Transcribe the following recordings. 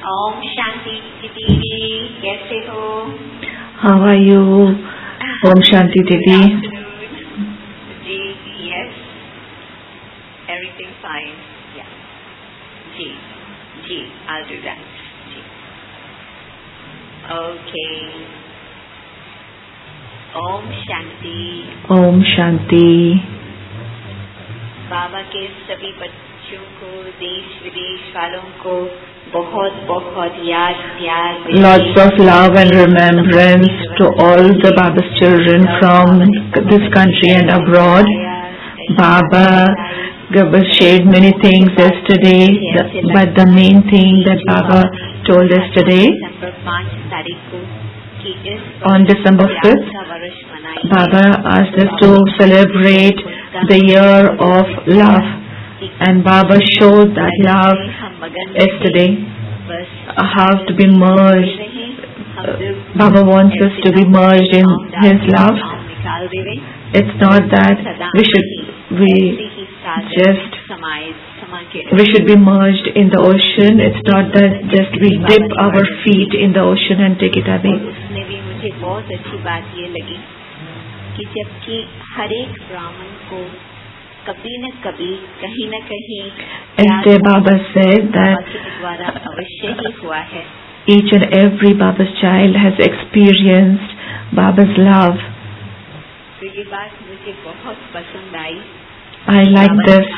ओम शांति दीदी, कैसे हो? How are you? Om Shanti Didi. Ji, yes, everything fine. Yeah. Ji, I'll do that. Ji. Okay. Om Shanti. Om Shanti. बाबा के सभी बच्चों को, देश विदेश वालों को बहुत बहुत याद प्यार. Lots of love and remembrance to all the Baba's children from this country and abroad. Baba shared many things yesterday, but the main thing that Baba told yesterday, on December 5th, Baba asked us to celebrate the year of love, and Baba showed that love yesterday, how to be merged. Baba wants us to be merged in His love. It's not that we should be merged in the ocean. It's not that just we dip our feet in the ocean and take it away. उसने भी मुझे बहुत अच्छी बात ये लगी कि जबकि हर एक ब्राह्मण को कभी न कभी कहीं न कहीं And Baba said that द्वारा अवश्य ही हुआ है. Each and every Baba's child has experienced Baba's love. तो ये बात मुझे बहुत पसंद आई. I like this.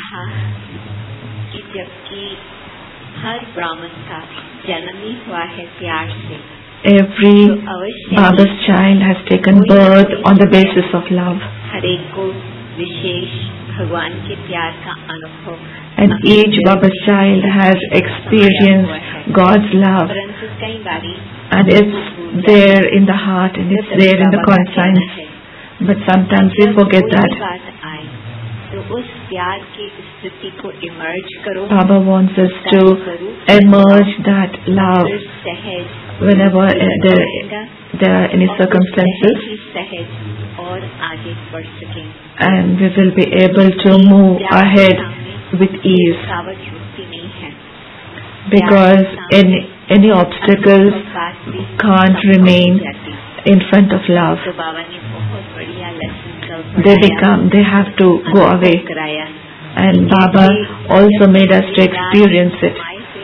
कि जबकि हर ब्राह्मण का जन्म ही हुआ है प्यार से. Every Baba's child has taken birth on the basis of love. हर एक को विशेष भगवान के प्यार का अनुभव. And each Baba's child has experienced God's love. परंतु कई बारी And it's there in the heart and it's there in the conscience. But sometimes we forget that. बात आए तो उस प्यार की स्थिति को इमर्ज करो. Baba wants us to emerge that love सहज whenever there are any circumstances, सहज और आगे बढ़ सकें. and we will be able to move ahead with ease, नहीं है. because any obstacles can't remain in front of love. तो बाबा ने बहुत बढ़िया lesson They have to go away, कराया. and Baba also made us to experience it.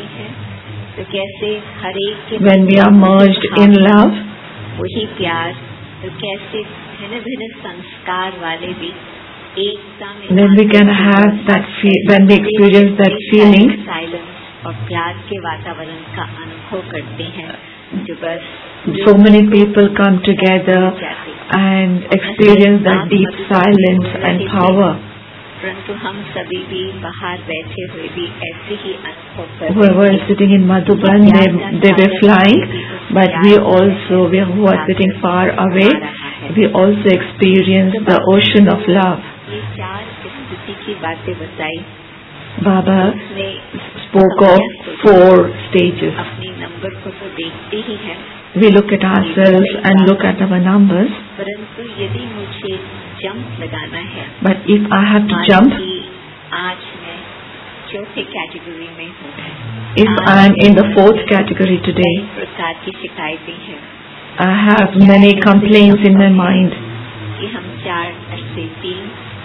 तो कैसे हर एक के When we are merged in love, वही प्यार, तो कैसे भिन्न भिन्न संस्कार वाले भी एकता में then we can have that when we experience that feeling, silence और प्यार के वातावरण का अनुभव करते हैं. जो बस so many people come together and experience that deep silence and power. परंतु हम सभी भी बाहर बैठे हुए भी ऐसे ही अनुभव करते Whoever is sitting in Madhuban, they were flying, but we who are sitting far away, we also experience the ocean of love. ये चार स्थिति की बातें बताई. Baba उसने spoke of 4 stages. अपने नंबर को तो देखते ही हैं, We look at ourselves and look at our numbers, परंतु यदि मुझे जंप लगाना है, but if I have to jump, आज मैं चौथे कैटेगरी में हूँ. if I am in the 4th category today, कई प्रकार की शिकायतें हैं I have many complaints in my mind. कि हम 4 से 3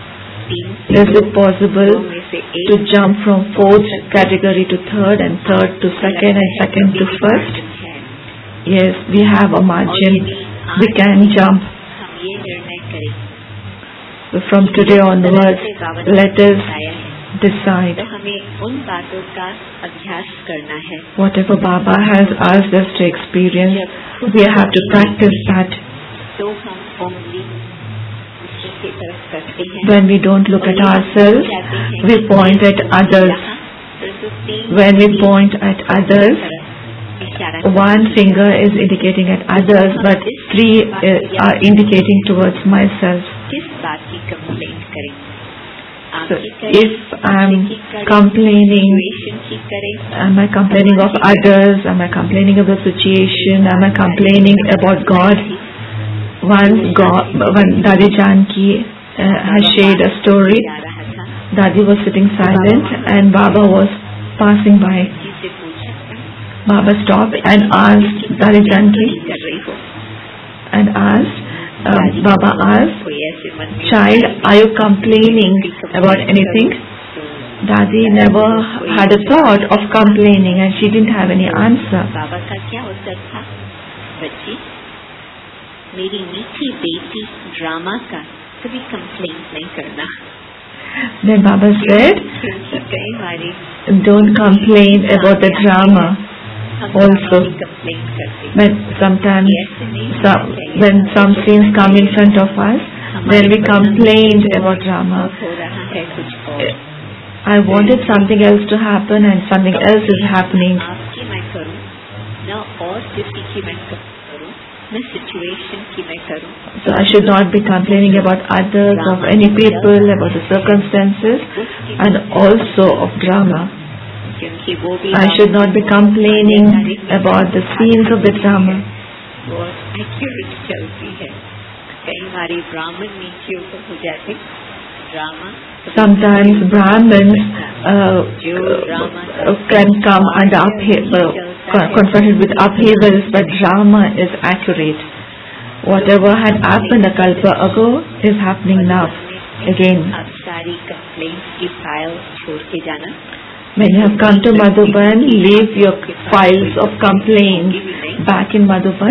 Is it possible to jump from 4th category to 3rd and 3rd to 2nd and 2nd to 1st? Yes, we have a margin. We can jump. हम ये निर्णय करें. So from today onwards, let us decide. तो हमें उन बातों का अभ्यास करना है. Whatever Baba has asked us to experience, we have to practice that. तो हम उंगली दूसरे की तरफ करते हैं. When we don't look at ourselves, we point at others. When we point at others, one finger is indicating at others, but 3 are indicating towards myself. किस बात की कंप्लेंट करें? So if I am complaining, am I complaining of others? Am I complaining of the situation? Am I complaining about God? When Dadi Janki has shared a story, Dadi was sitting silent and Baba was passing by. Baba stopped and asked Dadi Janki and asked, Baba asked, child, are you complaining about anything? Dadi never had a thought of complaining and she didn't have any answer. बाबा का क्या उत्तर था? बच्ची, मेरी मीठी बेटी drama का कभी complain नहीं करना. Then Baba said, don't complain about the drama. Also, when sometimes when some scenes come in front of us, then we complain about drama. I wanted something else to happen and something else is happening. So I should not be complaining about others, of any people, about the circumstances and also of drama. I should not be complaining about the scenes of the drama. Sometimes Brahmins can come under confronted with upheavals, but drama is accurate. Whatever had happened a kalpa ago is happening now again. When you have come to Madhuban, leave your files of complaints back in Madhuban.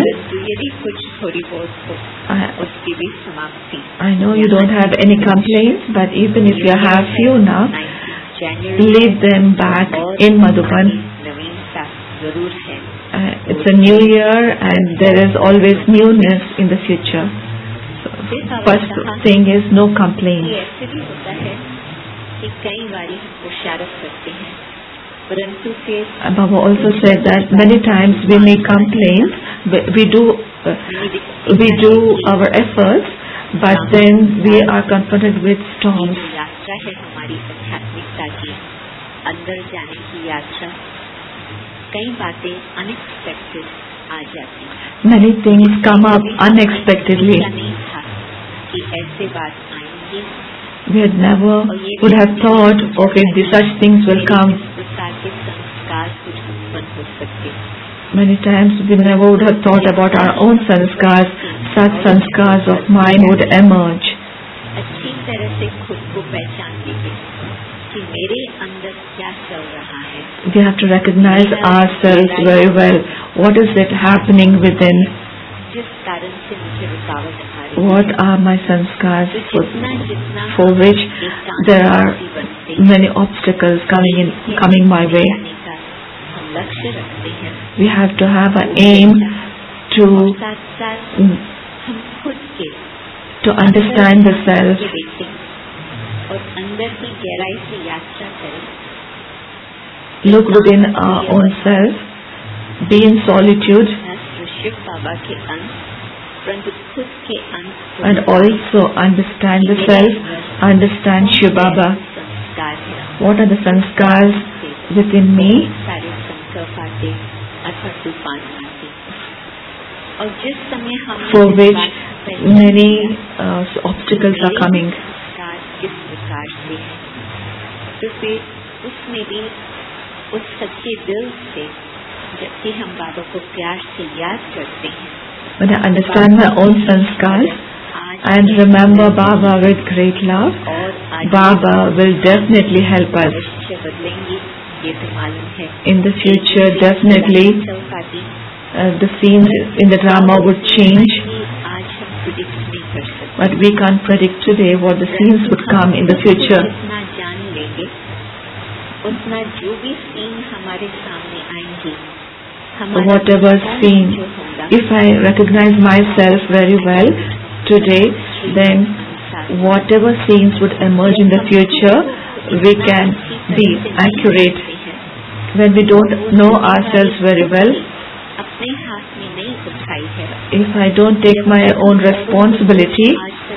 I know you don't have any complaints, but even if you have few now, leave them back in Madhuban. It's a new year and there is always newness in the future. So, first thing is no complaints. Baba also said that many times we make complaints, we do our efforts, but then we are confronted with storms. Many things come up unexpectedly. We had never would have thought, okay, such things will come. Many times we never would have thought about our own sanskars. Such sanskars of mine would emerge. We have to recognize ourselves very well. What is it happening within? What are my sanskars for which there are many obstacles coming my way? We have to have an aim to understand the self. Look within our own self, be in solitude, and also understand the self, understand Shiv Baba. What are the sanskars within me? For which many obstacles are coming. When I understand my own sanskars and remember Baba with great love, Baba will definitely help us. In the future, definitely the scenes in the drama would change, but we can't predict today what the scenes would come in the future. Whatever scene, if I recognize myself very well today, then whatever scenes would emerge in the future, we can be accurate. When we don't know ourselves very well, if I don't take my own responsibility,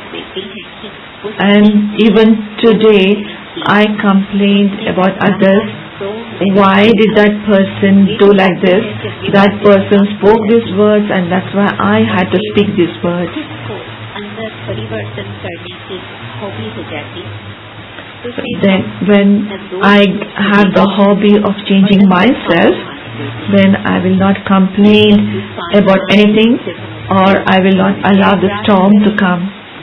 and even today I complained about others, why did that person do like this? That person spoke these words and that's why I had to speak these words. Then when I have the hobby of changing myself, then I will not complain about anything, or I will not allow the storm to come.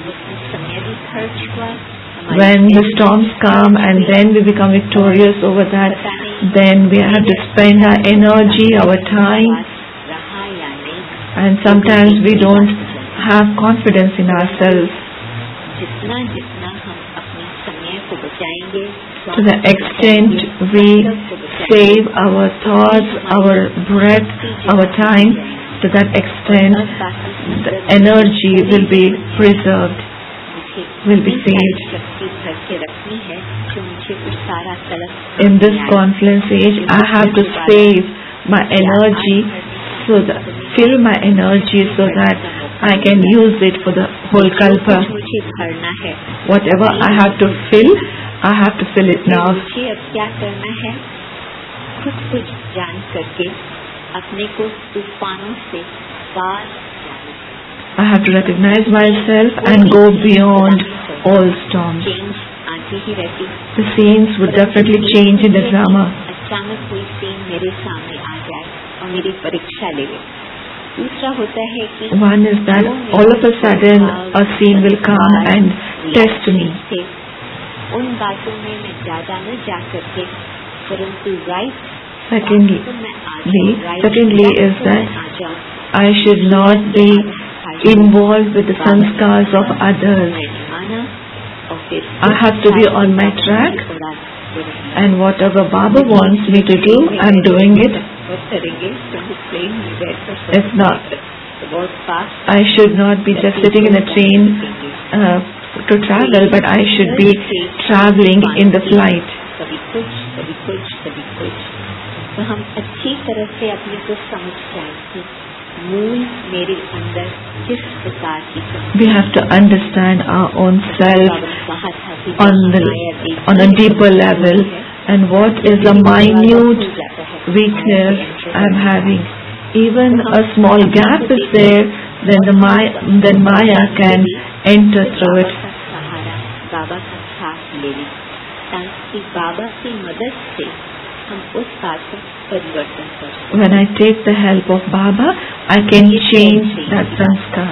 When the storms come and then we become victorious over that, then we have to spend our energy, our time, and sometimes we don't have confidence in ourselves. To the extent we save our thoughts, our breath, our time, to that extent the energy will be preserved, will be saved. In this confluence age, I have to save my energy, fill my energy so that I can use it for the whole kalpa. Whatever I have to fill, I have to fill it now. I have to recognize myself and go beyond all storms. The scenes would definitely change in the drama. One is that all of a sudden a scene will come and test me. Secondly is that I should not be involved with the sanskars of others. I have to be on my track, and whatever Baba wants me to do, I'm doing it. If not, I should not be just sitting in a train to travel, but I should be traveling in the flight. We have to understand our own self on a deeper level, and what is the minute weakness I'm having. Even a small gap is there, then Maya can enter through it. When I take the help of Baba, I can change that sanskar.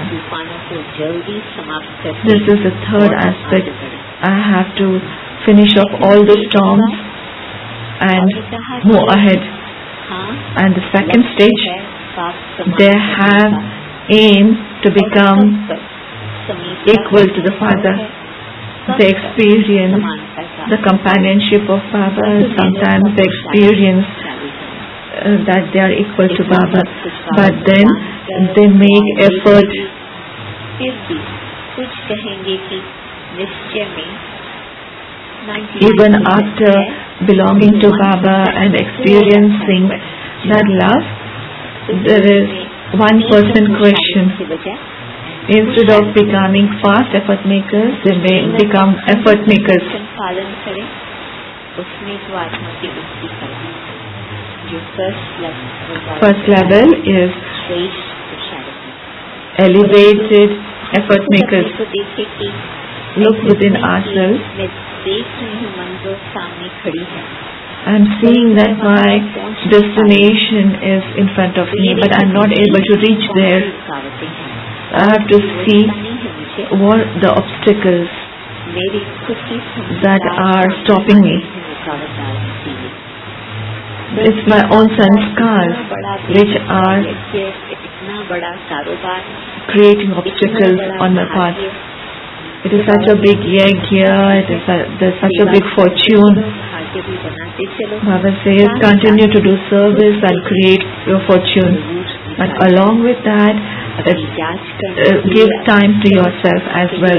This is the third aspect. I have to finish off all the storms and move ahead. And the second stage, they have aim to become equal to the Father. They experience the companionship of Baba. Sometimes they experience that they are equal to Baba, but then they make effort. Even after belonging to Baba and experiencing that love, there is one person question. Instead of becoming fast effort makers, they may become effort makers. First level is elevated effort makers. Look within ourselves. I'm seeing that my destination is in front of me, but I'm not able to reach there. I have to see what the obstacles that are stopping me. It's my own sanskars which are creating obstacles on my path. It is such a big yagya, there's such a big fortune. Baba says, continue to do service and create your fortune. But along with that, give time to yourself as well.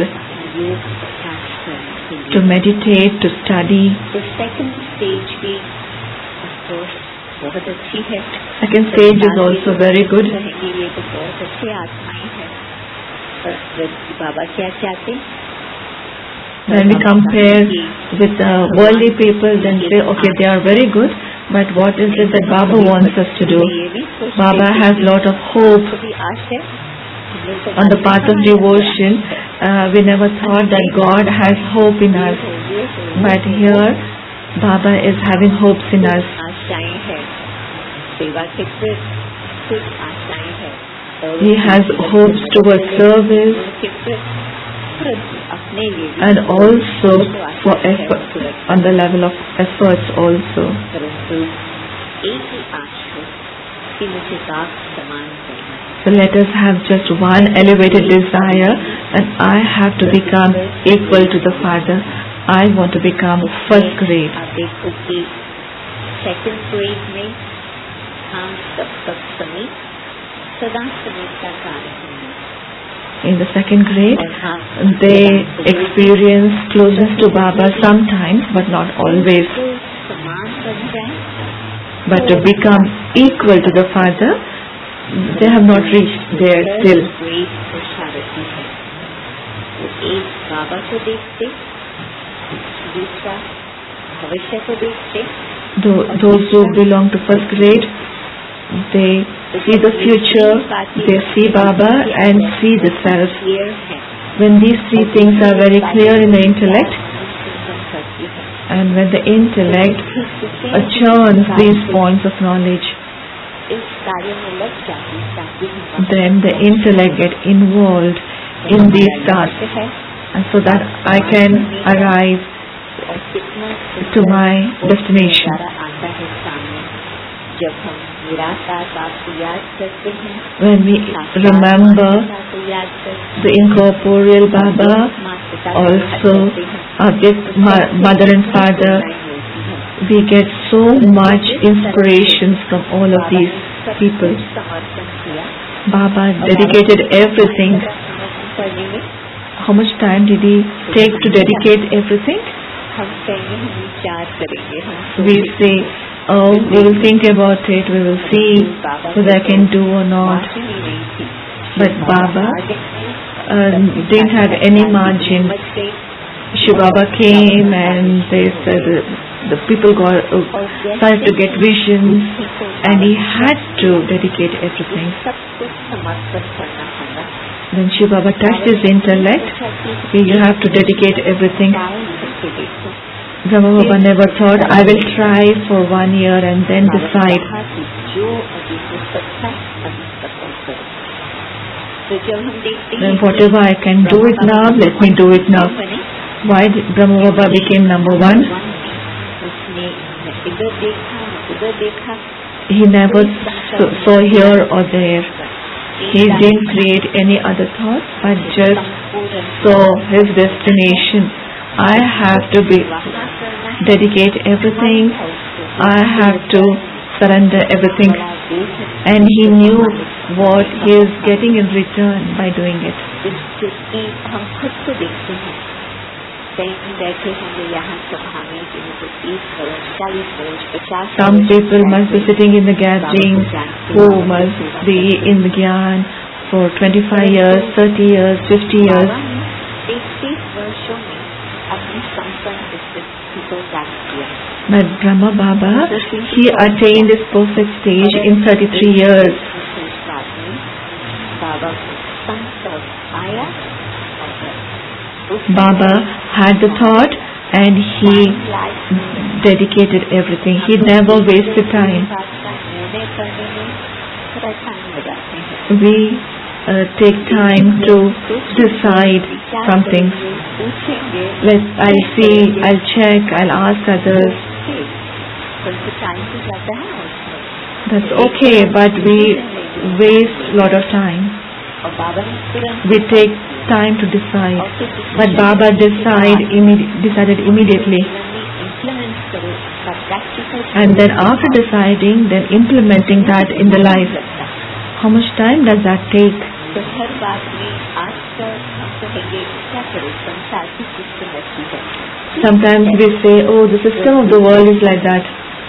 To meditate, to study. Second stage is also very good. When we compare with worldly people, then say, okay, they are very good, but what is it that Baba wants us to do? Baba has a lot of hope on the path of devotion. We never thought that God has hope in us, but here Baba is having hopes in us. सेवा के प्रति आशाएं हैं He has hopes towards service अपने लिए and also for effort, on the level of efforts also. परंतु एक ही आश है कि मुझे बाप समान करना है. So let us have just one elevated desire, and I have to become equal to the Father. I want to become first grade. आप देखो कि सेकंड ग्रेड में हम तब समीप सदा समीप का कार्यक्रम है. In the second grade, they experience closeness to Baba sometimes, but not always. समान बन जाए. But to become equal to the Father, they have not reached there still. Grade प्रशारती है. वो एक बाबा को देखते, दूसरा भविष्य को देखते. Those who belong to first grade, they see the future, they see Baba and see the self. When these three things are very clear in the intellect, and when the intellect churns these points of knowledge, then the intellect gets involved in these tasks, and so that I can arrive to my destination. When we remember the incorporeal Baba, also our mother and father, we get so much inspirations from all of these people. Baba dedicated everything. How much time did he take to dedicate everything? We say, oh, we will think about it, we will see whether I can do or not. But Baba didn't have any margin. Shiv Baba came and they said the people started to get visions, and he had to dedicate everything. Then Shiv Baba touched his intellect. You have to dedicate everything. Brahma Baba never thought, I will try for 1 year and then decide. Then whatever I can do it now, let me do it now. Why did Brahma Baba became number one? He never saw here or there. He didn't create any other thoughts, but just saw his destination. I have to dedicate everything. I have to surrender everything. And he knew what he is getting in return by doing it. Some people must be sitting in the gathering who must be in the Gyan for 25 years, 30 years, 50 years. But Brahma Baba, he attained this perfect stage in 33 years. Baba had the thought and he dedicated everything. He never wasted time. We take time to decide something. I'll check, I'll ask others. That's okay, but we waste a lot of time. We take time to decide, but Baba decided immediately. And then after deciding, then implementing that in the life. How much time does that take? Sometimes we say, oh, the system of the world is like that.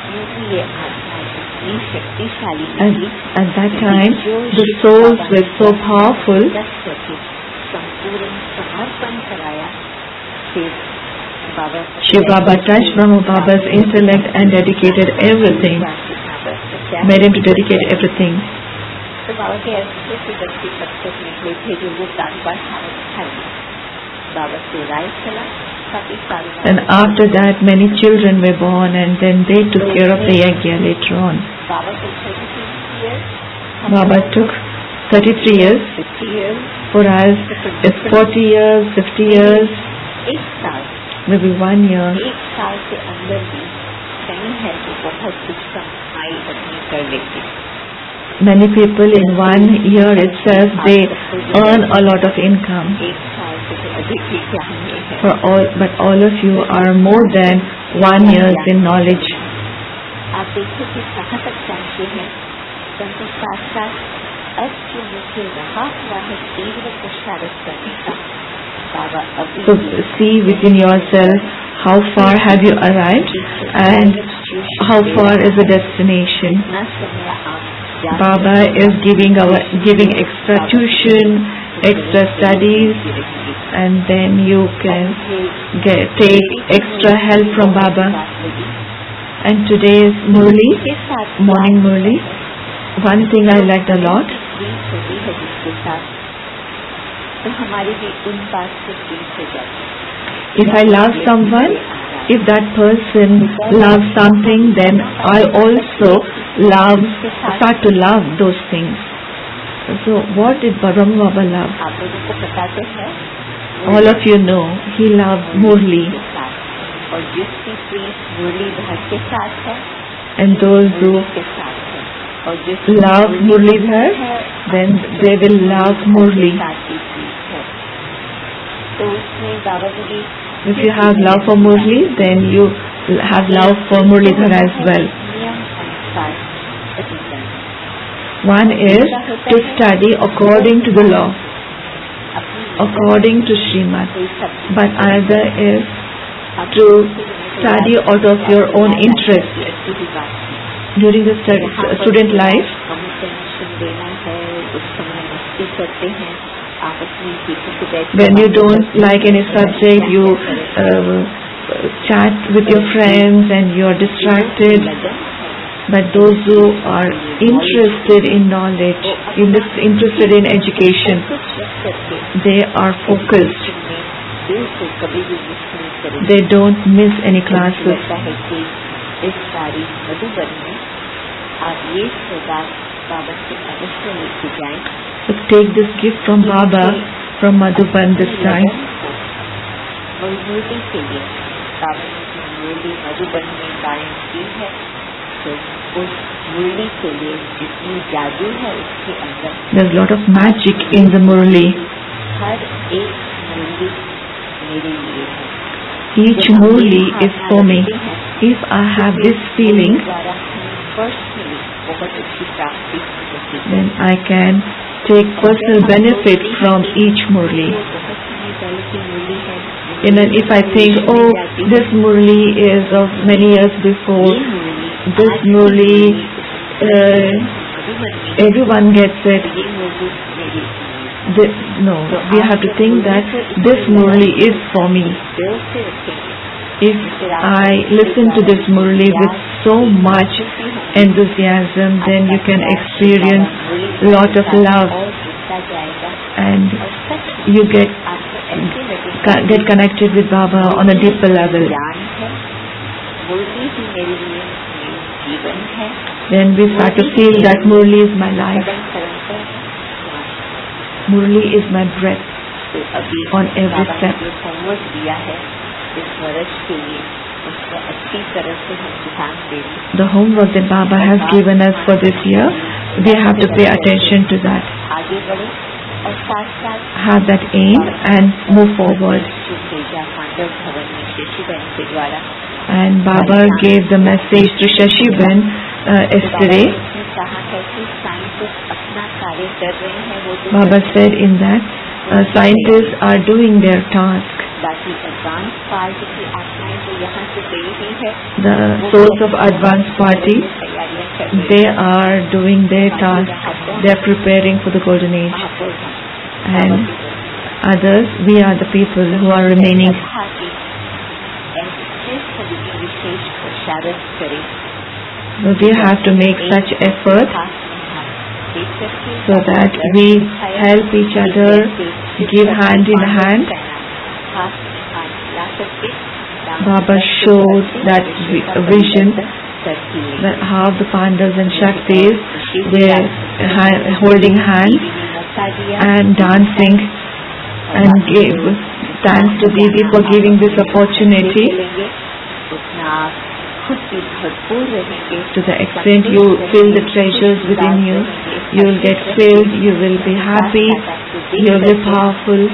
And at that time, the souls were so powerful. Shiv Baba touched Brahma Baba's intellect and dedicated everything. Made him to dedicate everything. And after that, many children were born, and then they took care of the yagya later on. Baba took 33 years. For us, it's 40 years, 50 years, maybe 1 year. Many people in 1 year itself, they earn a lot of income. But all of you are more than 1 year in knowledge. So see within yourself how far have you arrived and how far is the destination. Baba is giving extra tuition, extra studies, and then you can take extra help from Baba. And today's Murli, morning Murli, one thing I liked a lot. If I love someone, if that person loves something, then I also start to love those things. So what did Brahma Baba love? All of you know, he loved Murli. And those who love Murlidhar, then they will love Murli. If you have love for Murli, then you have love for Murlidhar as well. One is to study according to the law, according to Srimad. But another is to study out of your own interest. During the student life, when you don't like any subject, you chat with your friends and you are distracted. But those who are interested in knowledge, interested in education, they are focused. They don't miss any classes. So take this gift from Baba, from Madhuban this time. There's a lot of magic in the Murli. Each Murli is for me. If I have this feeling, then I can take personal benefit from each Murli. And then if I think, oh, this Murli is of many years before, this Murli, everyone gets it. No, we have to think that this Murli is for me. If I listen to this Murli with so much enthusiasm, then you can experience a lot of love and you get connected with Baba on a deeper level. Then we start to feel that Murli is my life. Murli is my breath on every step. The homework that Baba has given us for this year, we have to pay attention to that. Have that aim and move forward. And Baba gave the message to Shashiban yesterday. Baba said in that scientists are doing their task. The souls of advanced party, they are doing their task. They are preparing for the golden age. And others, we are the people who are remaining. So we have to make such effort so that we help each other, give hand in hand, Baba showed that vision that how the Pandavas and Shaktis, they're holding hands and dancing, and gave thanks to Didi for giving this opportunity. To the extent you fill the treasures within you, you will get filled, you will be happy, you will be powerful,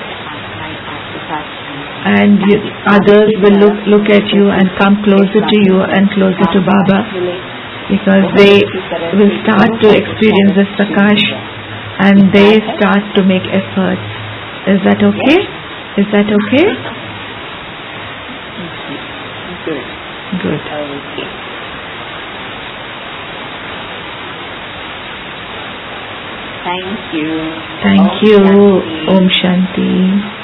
and others will look at you and come closer to you and closer to Baba, because they will start to experience the Prakash and they start to make efforts. Is that okay? Is that okay? Good. Okay. Thank you. Thank you. Om Shanti.